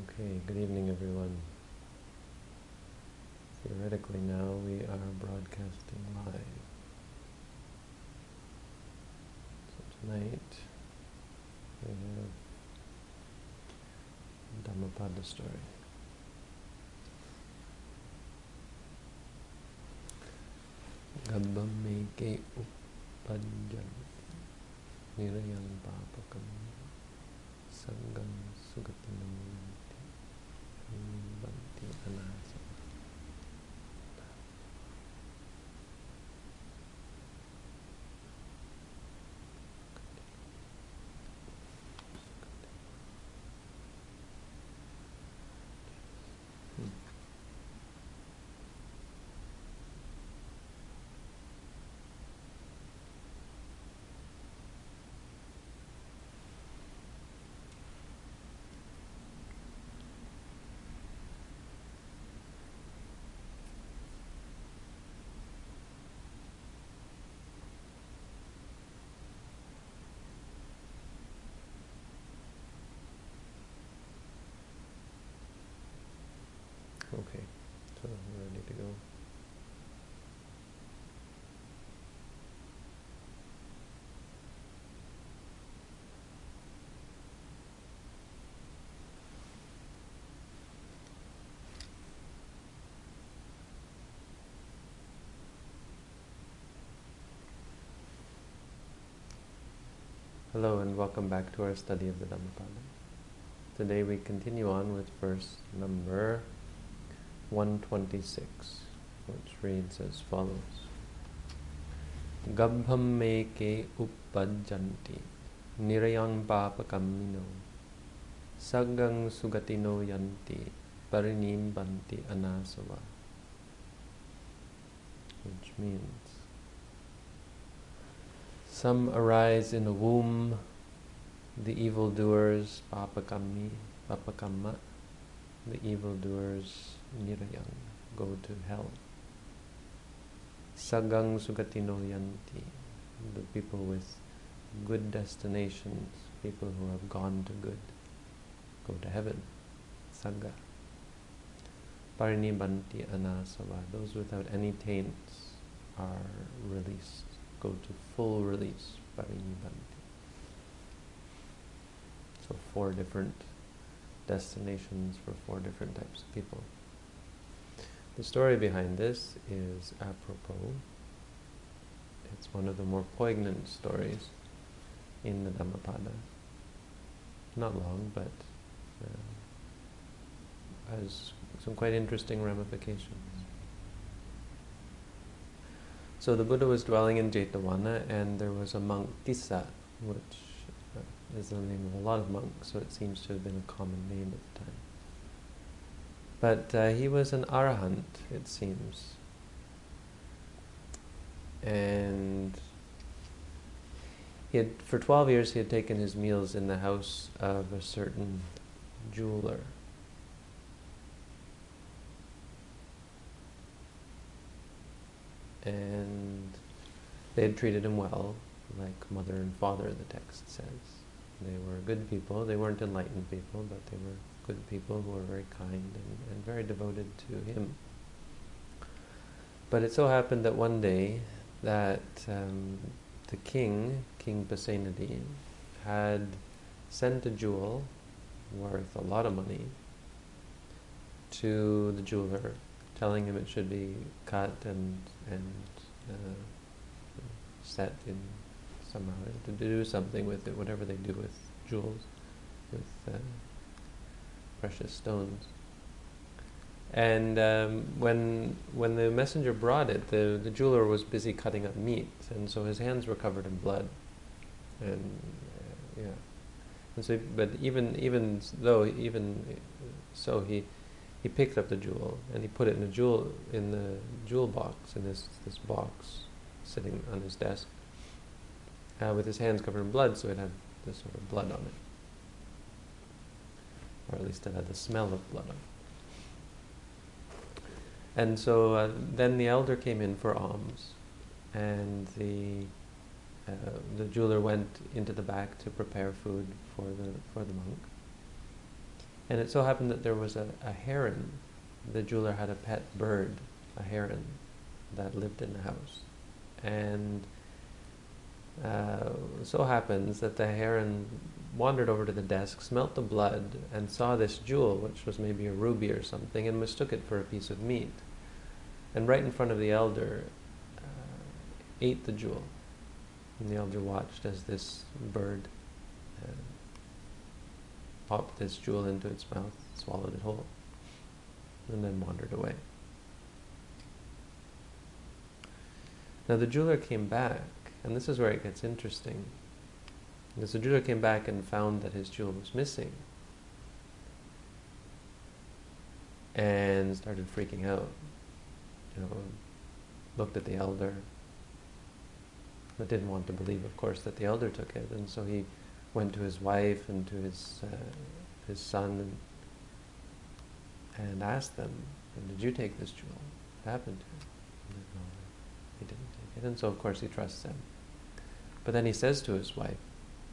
Okay, good evening everyone. Theoretically now we are broadcasting live. So tonight we have Dhammapada story. Gabbameke uppajjan nirayang papakam sangam sugatinam banti anasa. Okay, so we're ready to go. Hello and welcome back to our study of the Dhammapada. Today we continue on with verse number 126, which reads as follows. Gabbham meke uppajjanti nirayang papakamino saggang sugatino yanti parinimbanti anasava. Which means, some arise in a womb, the evildoers, papakamma, the evildoers, nirayang, go to hell. Saggang sugatino yanti, the people with good destinations, people who have gone to good, go to heaven. Sagga. Parinibanti anasava, those without any taints are released, go to full release. Parinibanti. So 4 different destinations for 4 different types of people. The story behind this is apropos. It's one of the more poignant stories in the Dhammapada. Not long, but has some quite interesting ramifications. So the Buddha was dwelling in Jetavana, and there was a monk, Tissa, which is the name of a lot of monks, so it seems to have been a common name at the time. But he was an arahant, it seems. And for 12 years he had taken his meals in the house of a certain jeweler. And they had treated him well, like mother and father, the text says. They were good people. They weren't enlightened people, but they were good people who were very kind and very devoted to him. But it so happened that one day that the king, King Pasenadi, had sent a jewel worth a lot of money to the jeweler, telling him it should be cut and set in somehow, to do something with it, whatever they do with jewels, with precious stones. And when the messenger brought it, the jeweler was busy cutting up meat, and so his hands were covered in blood. And and so, but even so, he picked up the jewel and he put it in the jewel box, in this box sitting on his desk, with his hands covered in blood, so it had this sort of blood on it, or at least it had the smell of blood on it. And so then the elder came in for alms, and the jeweler went into the back to prepare food for the monk. And it so happened that there was a heron. The jeweler had a pet bird, a heron, that lived in the house. And so happens that the heron wandered over to the desk, smelt the blood, and saw this jewel, which was maybe a ruby or something, and mistook it for a piece of meat. And right in front of the elder, ate the jewel. And the elder watched as this bird popped this jewel into its mouth, swallowed it whole, and then wandered away. Now the jeweler came back, and this is where it gets interesting, because the jeweler came back and found that his jewel was missing, and started freaking out. Looked at the elder, but didn't want to believe, of course, that the elder took it, and so he went to his wife and to his son and asked them, "Did you take this jewel? What happened to it?" And they, "No, he didn't take it." And so, of course, he trusts them. But then he says to his wife,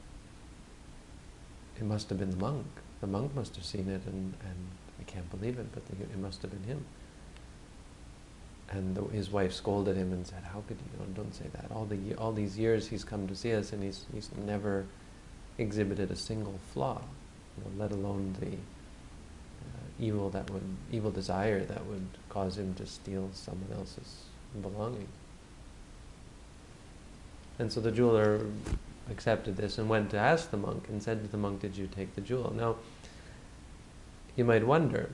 "It must have been the monk. The monk must have seen it, and I can't believe it, but it must have been him." And his wife scolded him and said, "How could you? Don't say that. All these years he's come to see us, and he's never exhibited a single flaw, let alone the evil desire that would cause him to steal someone else's belongings." And so the jeweler accepted this and went to ask the monk and said to the monk, "Did you take the jewel?" Now, you might wonder,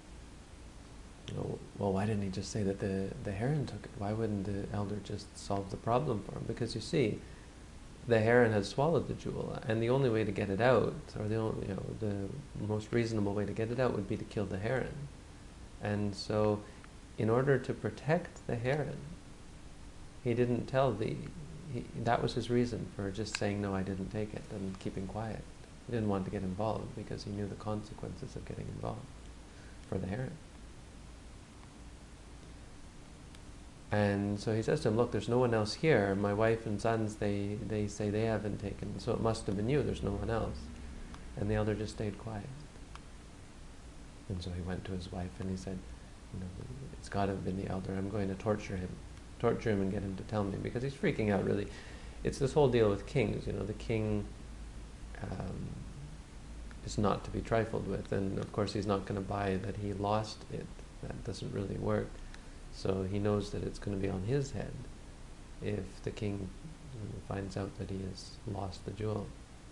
well, why didn't he just say that the heron took it? Why wouldn't the elder just solve the problem for him? Because you see, the heron has swallowed the jewel, and the only way to get it out, or the most reasonable way to get it out, would be to kill the heron. And so, in order to protect the heron, he didn't tell that was his reason for just saying, "No, I didn't take it," and keeping quiet. He didn't want to get involved because he knew the consequences of getting involved for the heron. And so he says to him, "Look, there's no one else here. My wife and sons, they say they haven't taken, so it must have been you. There's no one else." And the elder just stayed quiet. And so he went to his wife and he said, "It's got to have been the elder. I'm going to torture him and get him to tell me," because he's freaking out, really. It's this whole deal with kings. The king is not to be trifled with, and of course he's not going to buy that he lost it. That doesn't really work. So he knows that it's going to be on his head if the king finds out that he has lost the jewel.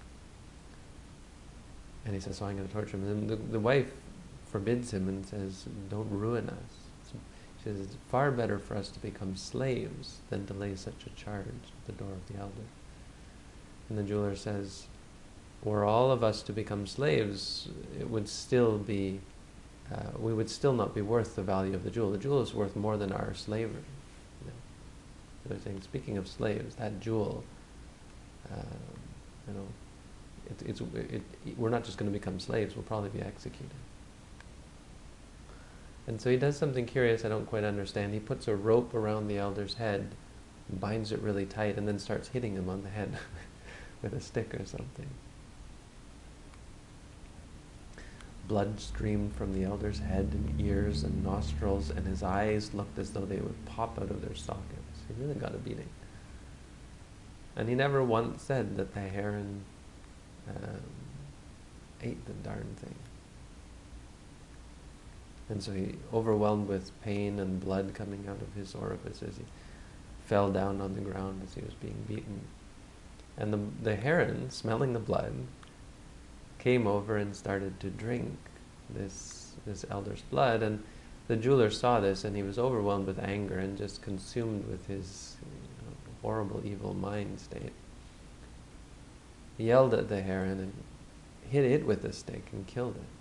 And he says, "So I'm going to torture him." And the wife forbids him and says, "Don't ruin us." She says, "It's far better for us to become slaves than to lay such a charge at the door of the elder." And the jeweler says, "Were all of us to become slaves, it would still be we would still not be worth the value of the jewel. The jewel is worth more than our slavery." So they're saying, speaking of slaves, that jewel, we're not just going to become slaves, we'll probably be executed. And so he does something curious I don't quite understand. He puts a rope around the elder's head, binds it really tight, and then starts hitting him on the head with a stick or something. Blood streamed from the elder's head and ears and nostrils, and his eyes looked as though they would pop out of their sockets. He really got a beating. And he never once said that the heron ate the darn thing. And so he, overwhelmed with pain and blood coming out of his orifices, he fell down on the ground as he was being beaten. And the heron, smelling the blood, came over and started to drink this elder's blood, and the jeweler saw this, and he was overwhelmed with anger and just consumed with his horrible, evil mind state. He yelled at the heron and hit it with a stick and killed it.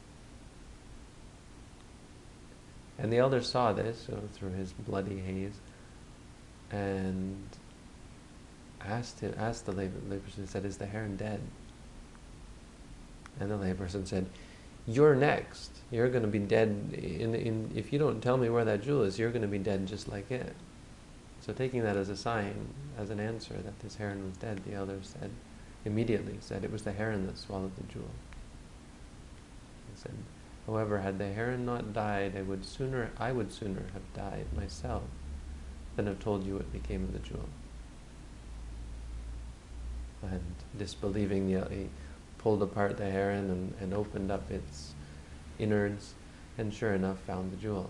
And the elder saw this through his bloody haze, and asked the layperson, said, "Is the heron dead?" And the layperson said, "You're next. You're going to be dead. If you don't tell me where that jewel is, you're going to be dead just like it." So taking that as a sign, as an answer that this heron was dead, the elder immediately said, "It was the heron that swallowed the jewel." said, however, had the heron not died, I would sooner have died myself than have told you what became of the jewel. And disbelieving, he pulled apart the heron and opened up its innards, and sure enough found the jewel.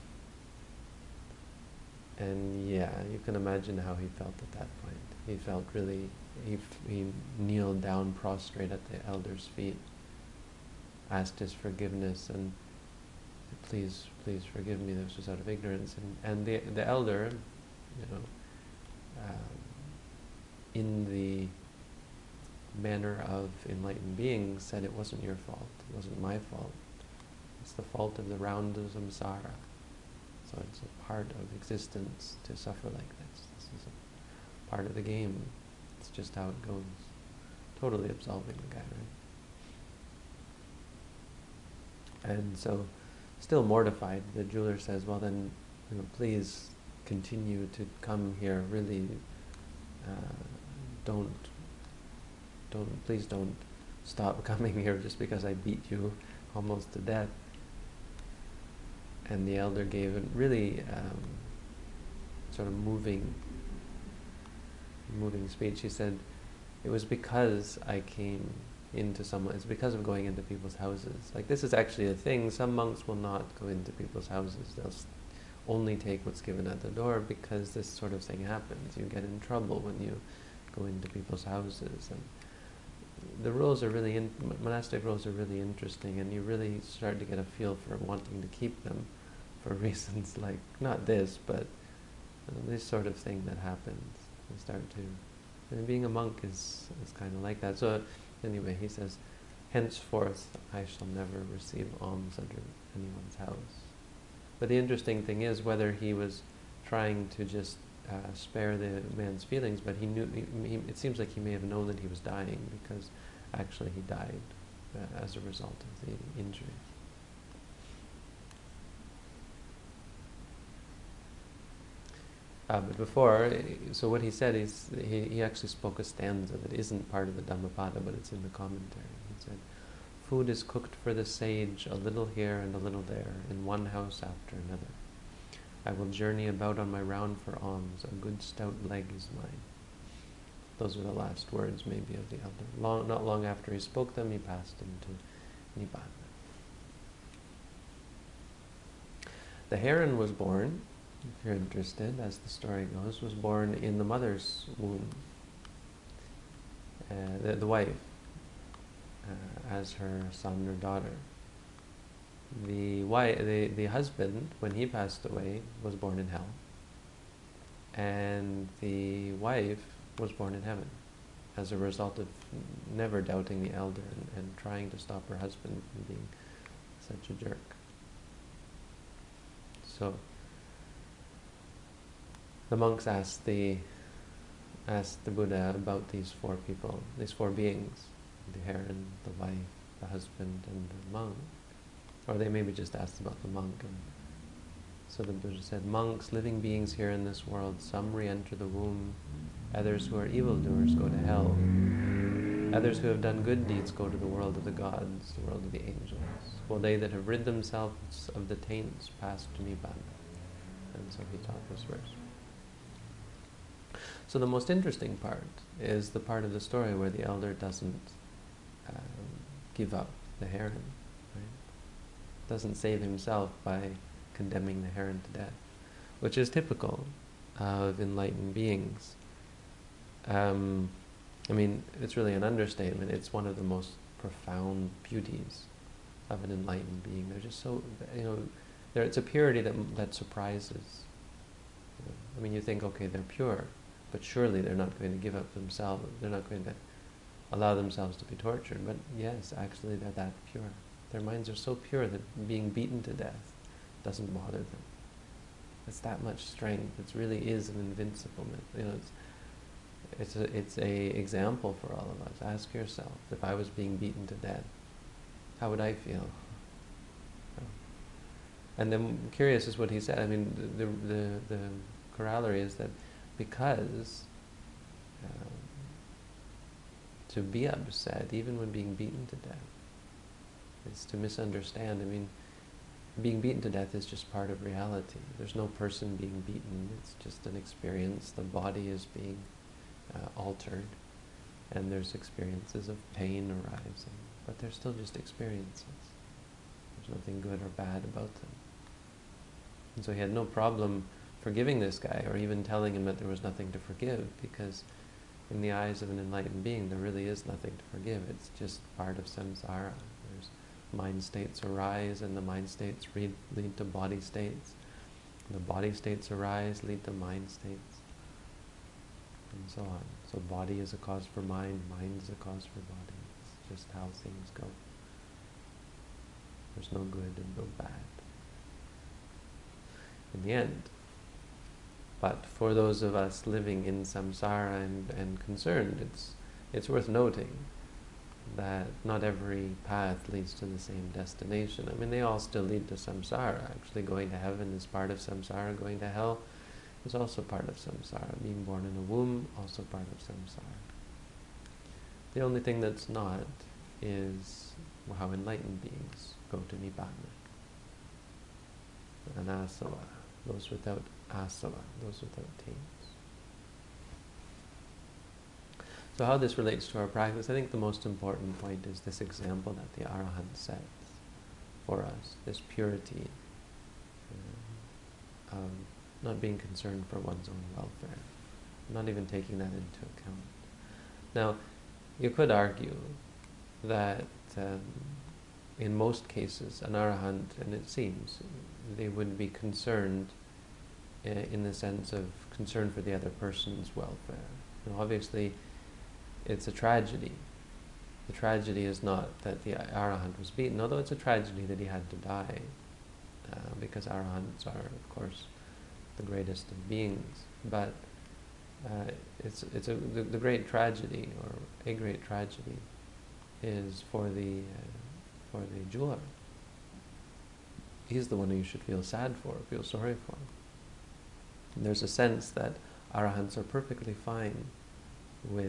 And yeah, you can imagine how he felt at that point. He felt really, he kneeled down prostrate at the elder's feet, asked his forgiveness, and please forgive me, this was out of ignorance. And the elder, in the manner of enlightened beings, said it wasn't your fault, it wasn't my fault. It's the fault of the round of samsara. So it's a part of existence to suffer like this. This is a part of the game. It's just how it goes. Totally absolving the guy, right? And so, still mortified, the jeweler says, well then, please continue to come here. Really, please don't stop coming here just because I beat you almost to death. And the elder gave a really sort of moving speech. He said, it was because I came into it's because of going into people's houses. Like, this is actually a thing. Some monks will not go into people's houses. They'll only take what's given at the door, because this sort of thing happens. You get in trouble when you go into people's houses. And the rules are really, monastic rules are really interesting, and you really start to get a feel for wanting to keep them for reasons like, not this, but this sort of thing that happens. You start to, and being a monk is kind of like that. So anyway, he says, henceforth I shall never receive alms under anyone's house. But the interesting thing is whether he was trying to just spare the man's feelings, but he knew, it seems like he may have known that he was dying, because actually he died as a result of the injury. But before, so what he said is, he actually spoke a stanza that isn't part of the Dhammapada, but it's in the commentary. He said, food is cooked for the sage, a little here and a little there, in one house after another. I will journey about on my round for alms, a good stout leg is mine. Those are the last words, maybe, of the elder. Not long after he spoke them, he passed into Nibbana. The heron was born, if you're interested, as the story goes, was born in the mother's womb. The wife, as her son or daughter. The husband, when he passed away, was born in hell. And the wife was born in heaven, as a result of never doubting the elder and trying to stop her husband from being such a jerk. So the monks asked the Buddha about these four people, these four beings, the heron, the wife, the husband, and the monk. Or they maybe just asked about the monk. And so the Buddha said, monks, living beings here in this world, some re-enter the womb, others who are evildoers go to hell, others who have done good deeds go to the world of the gods, the world of the angels, while they that have rid themselves of the taints pass to Nibbana. And so he taught this verse. So the most interesting part is the part of the story where the elder doesn't give up the heron, right? Doesn't save himself by condemning the heron to death, which is typical of enlightened beings. I mean, it's really an understatement. It's one of the most profound beauties of an enlightened being. They're just so, it's a purity that surprises. I mean, you think, okay, they're pure, but surely they're not going to give up themselves. They're not going to allow themselves to be tortured. But yes, actually, they're that pure. Their minds are so pure that being beaten to death doesn't bother them. It's that much strength. It really is an invincibleness. It's a example for all of us. Ask yourself, if I was being beaten to death, how would I feel? And then curious is what he said. I mean, the corollary is that because to be upset, even when being beaten to death, is to misunderstand. I mean, being beaten to death is just part of reality. There's no person being beaten. It's just an experience. The body is being altered, and there's experiences of pain arising, but they're still just experiences. There's nothing good or bad about them. And so he had no problem forgiving this guy, or even telling him that there was nothing to forgive, because in the eyes of an enlightened being, there really is nothing to forgive. It's just part of samsara. There's mind states arise, and the mind states lead to body states. The body states arise, lead to mind states, and so on. So body is a cause for mind, mind is a cause for body. It's just how things go. There's no good and no bad in the end. But for those of us living in samsara and concerned, it's worth noting that not every path leads to the same destination. I mean, they all still lead to samsara. Actually, going to heaven is part of samsara. Going to hell is also part of samsara. Being born in a womb, also part of samsara. The only thing that's not is how enlightened beings go to nibbana. Anasava, those without asava, those without taints. So how this relates to our practice, I think the most important point is this example that the Arahant sets for us, this purity of not being concerned for one's own welfare, not even taking that into account. Now, you could argue that in most cases, an Arahant, and it seems, they would be concerned in the sense of concern for the other person's welfare. Now, obviously, it's a tragedy. The tragedy is not that the Arahant was beaten, although it's a tragedy that he had to die, because Arahants are, of course, the greatest of beings. But the great tragedy, or a great tragedy, is for the jeweler. He's the one who you should feel sad for, feel sorry for. And there's a sense that Arahants are perfectly fine with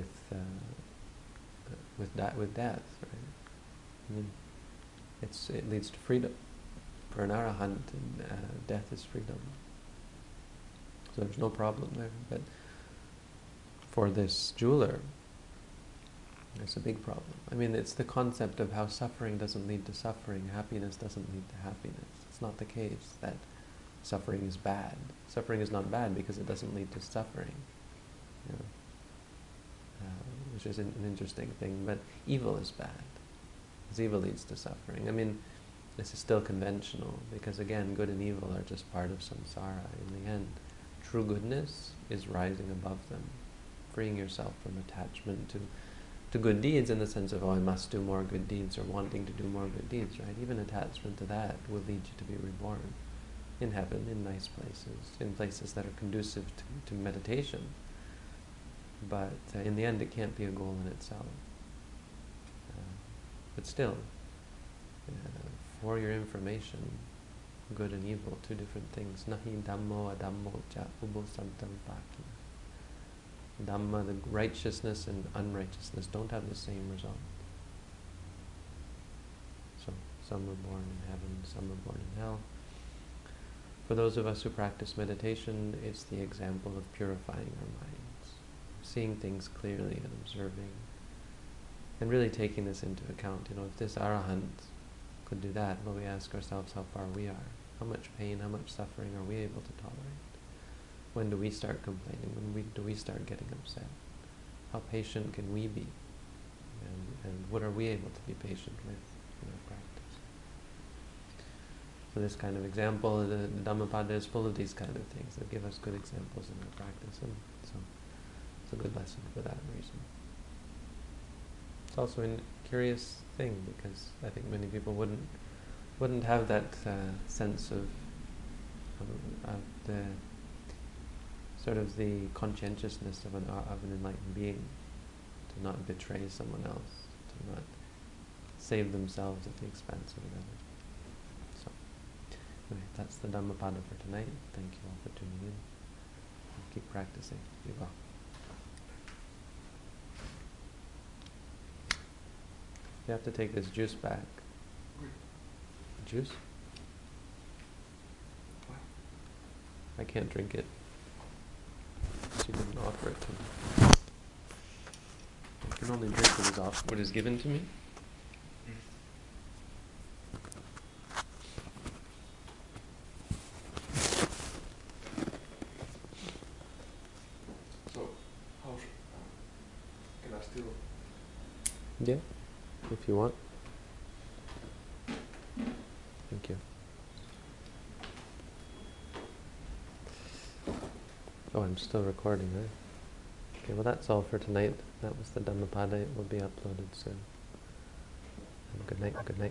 death, right? I mean, it leads to freedom. For an Arahant, death is freedom. So there's no problem there. But for this jeweler, it's a big problem. I mean, it's the concept of how suffering doesn't lead to suffering, happiness doesn't lead to happiness. It's not the case that suffering is bad. Suffering is not bad because it doesn't lead to suffering. You know? Which is an interesting thing. But evil is bad, because evil leads to suffering. I mean, this is still conventional, because again, good and evil are just part of samsara. In the end, true goodness is rising above them, freeing yourself from attachment to good deeds, in the sense of, oh, I must do more good deeds, or wanting to do more good deeds, right? Even attachment to that will lead you to be reborn in heaven, in nice places, in places that are conducive to meditation. But in the end, it can't be a goal in itself. But still, for your information, good and evil, two different things. Nahi dhammo adhammo cha ubo santam paki. Dhamma, the righteousness and unrighteousness, don't have the same result. So, some are born in heaven, some are born in hell. For those of us who practice meditation, it's the example of purifying our minds, seeing things clearly and observing, and really taking this into account. You know, if this Arahant could do that, well, we ask ourselves how far we are. How much pain, how much suffering are we able to tolerate? When do we start complaining? When do we start getting upset? How patient can we be? And what are we able to be patient with in our practice? So this kind of example, the Dhammapada is full of these kind of things that give us good examples in our practice. And so it's a good lesson for that reason. It's also a curious thing, because I think many people wouldn't have that sense of the sort of the conscientiousness of an enlightened being, to not betray someone else, to not save themselves at the expense of another. So, anyway, that's the Dhammapada for tonight. Thank you all for tuning in. Keep practicing. Be well. You have to take this juice back. Juice? I can't drink it. She didn't offer it to me. I can only drink what is given to me. So, can I still? Yeah, if you want. Thank you. Oh, I'm still recording, right? Okay, well that's all for tonight. That was the Dhammapada. It will be uploaded soon. Good night, good night.